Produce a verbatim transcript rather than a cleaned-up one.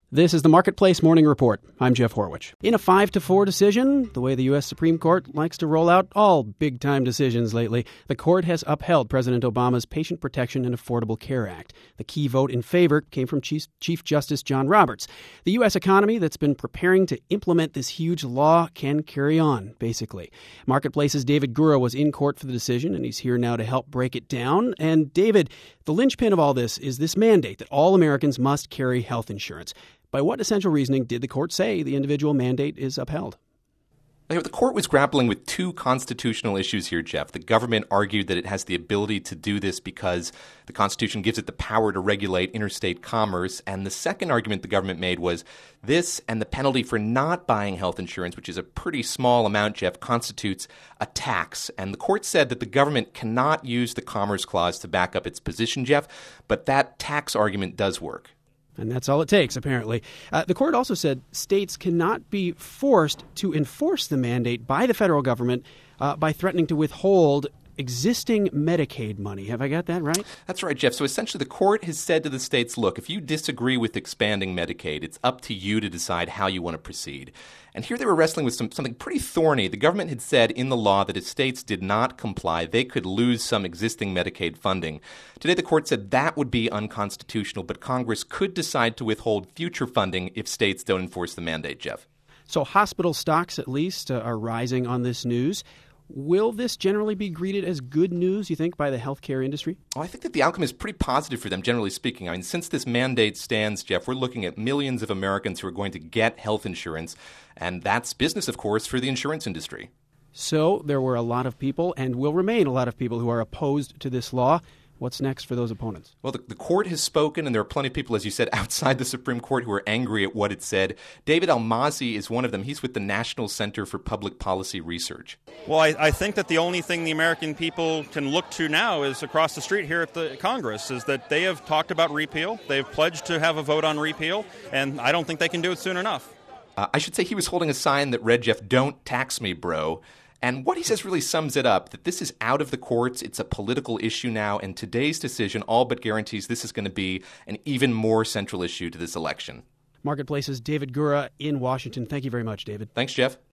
This is the Marketplace Morning Report. I'm Jeff Horwich. In a five to four decision, the way the U S Supreme Court likes to roll out all big-time decisions lately, the court has upheld President Obama's Patient Protection and Affordable Care Act. The key vote in favor came from Chief, Chief Justice John Roberts. The U S economy that's been preparing to implement this huge law can carry on, basically. Marketplace's David Gura was in court for the decision, and he's here now to help break it down. And David, the linchpin of all this is this mandate that all Americans must carry health insurance. By what essential reasoning did the court say the individual mandate is upheld? The court was grappling with two constitutional issues here, Jeff. The government argued that it has the ability to do this because the Constitution gives it the power to regulate interstate commerce. And the second argument the government made was this and the penalty for not buying health insurance, which is a pretty small amount, Jeff, constitutes a tax. And the court said that the government cannot use the Commerce Clause to back up its position, Jeff, but that tax argument does work. And that's all it takes, apparently. Uh, the court also said states cannot be forced to enforce the mandate by the federal government uh, by threatening to withhold existing Medicaid money. Have I got that right? That's right, Jeff. So essentially the court has said to the states, look, if you disagree with expanding Medicaid, it's up to you to decide how you want to proceed. And here they were wrestling with some, something pretty thorny. The government had said in the law that if states did not comply, they could lose some existing Medicaid funding. Today the court said that would be unconstitutional, but Congress could decide to withhold future funding if states don't enforce the mandate, Jeff. So hospital stocks, at least, uh, are rising on this news. Will this generally be greeted as good news, you think, by the healthcare industry? Well, I think that the outcome is pretty positive for them, generally speaking. I mean, since this mandate stands, Jeff, we're looking at millions of Americans who are going to get health insurance, and that's business, of course, for the insurance industry. So there were a lot of people, and will remain a lot of people, who are opposed to this law. What's next for those opponents? Well, the, the court has spoken, and there are plenty of people, as you said, outside the Supreme Court who are angry at what it said. David Almazi is one of them. He's with the National Center for Public Policy Research. Well, I, I think that the only thing the American people can look to now is across the street here at the Congress, is that they have talked about repeal. They've pledged to have a vote on repeal, and I don't think they can do it soon enough. Uh, I should say he was holding a sign that read, Jeff, "Don't tax me, bro." And what he says really sums it up, that this is out of the courts, it's a political issue now, and today's decision all but guarantees this is going to be an even more central issue to this election. Marketplace's David Gura in Washington. Thank you very much, David. Thanks, Jeff.